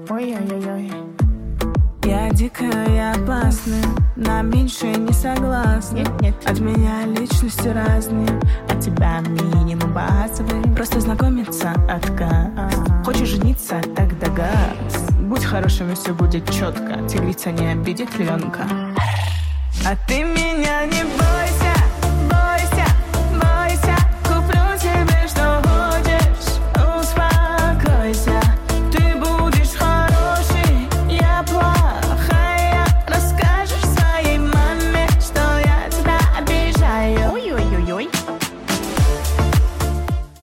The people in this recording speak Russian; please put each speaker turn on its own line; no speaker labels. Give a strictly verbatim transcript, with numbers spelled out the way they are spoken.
Ой-ой-ой-ой. Я дикая, я опасная, на меньшее не согласна. Нет, нет. От меня личности разные, от тебя минимум базовый. Просто знакомиться отказ. А-а-а. Хочешь жениться, тогда газ. Будь хорошим, и все будет четко. Тигрица не обидит львенка. А ты меня не